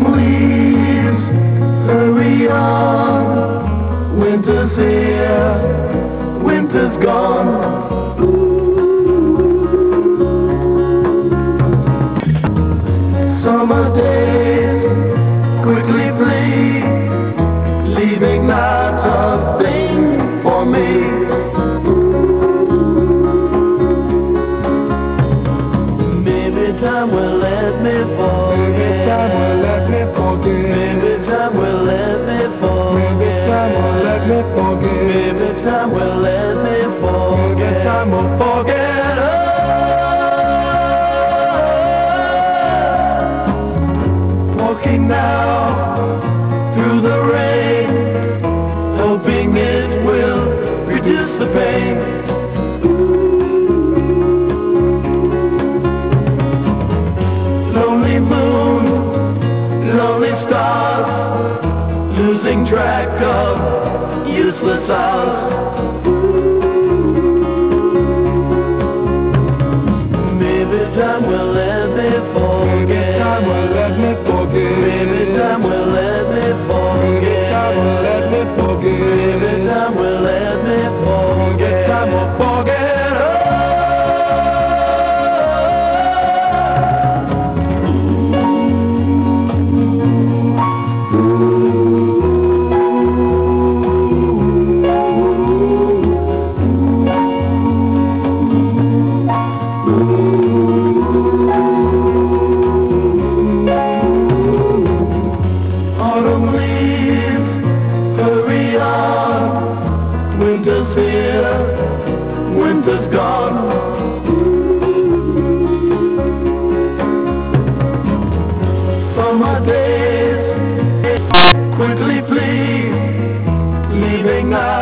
Autumn leaves, hurry on. Winter's here, winter's gone. Summer days quickly flee, leaving not a thing for me. Maybe time will let me forget. Maybe time will let me forget. Maybe time will let me forget. Maybe time will let me forget. Maybe time will let me forget. Maybe time will forget. Walking now through the rain, hoping it will reduce the pain. Lonely moon, lonely stars, losing track of useless hours. Maybe time will let me forget. Maybe time will let me forget. Maybe time will let me Maybe time will forget. let me forget. Maybe time will let me Maybe forget. time will forget. Autumn leaves, hurry on. Winter's here, winter's gone. Summer days quickly flee, leaving now